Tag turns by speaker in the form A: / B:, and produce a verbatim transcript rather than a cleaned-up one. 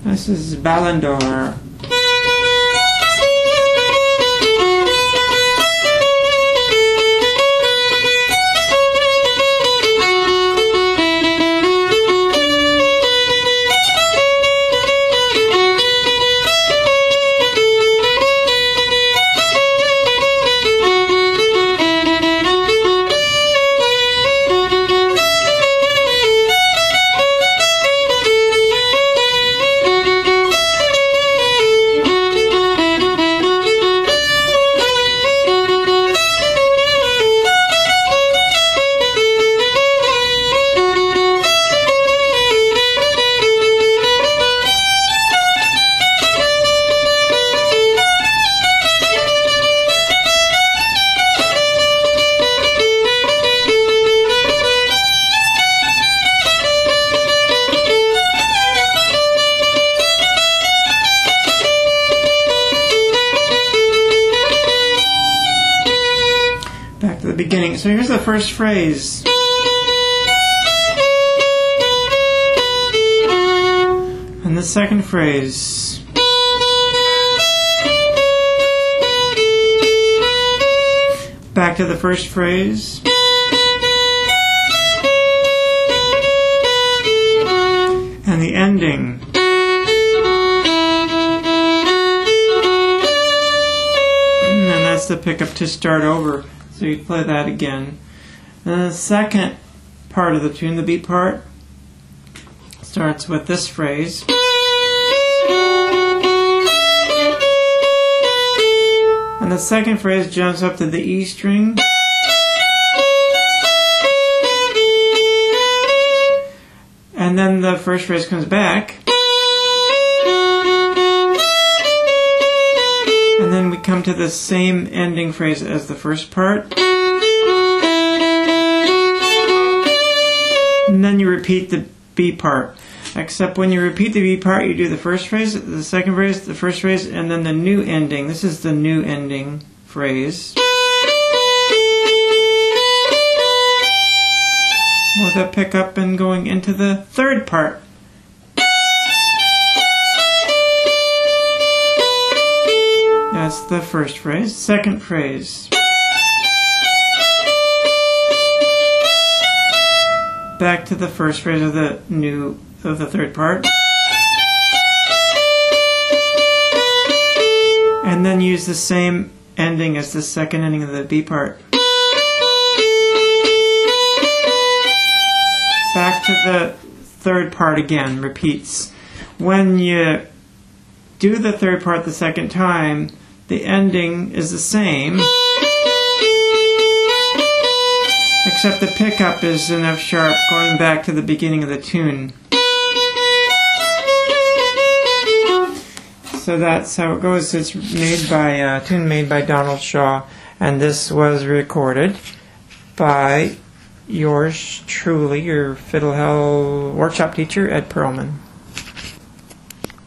A: This is Ballon d'Or. Back to the beginning. So here's the first phrase. And the second phrase. Back to the first phrase. And the ending. And that's the pickup to start over. So you play that again. And the second part of the tune, the beat part, starts with this phrase. And the second phrase jumps up to the E string. And then the first phrase comes back. And then we come to the same ending phrase as the first part. And then you repeat the B part. Except when you repeat the B part, you do the first phrase, the second phrase, the first phrase, and then the new ending. This is the new ending phrase. With a pickup and going into the third part. That's the first phrase. Second phrase. Back to the first phrase of the new of the third part. And then use the same ending as the second ending of the B part. Back to the third part again, repeats. When you do the third part the second time, the ending is the same, except the pickup is an F sharp going back to the beginning of the tune. So that's how it goes. It's made by a uh, tune made by Donald Shaw, and this was recorded by yours truly, your Fiddle Hell workshop teacher, Ed Perlman.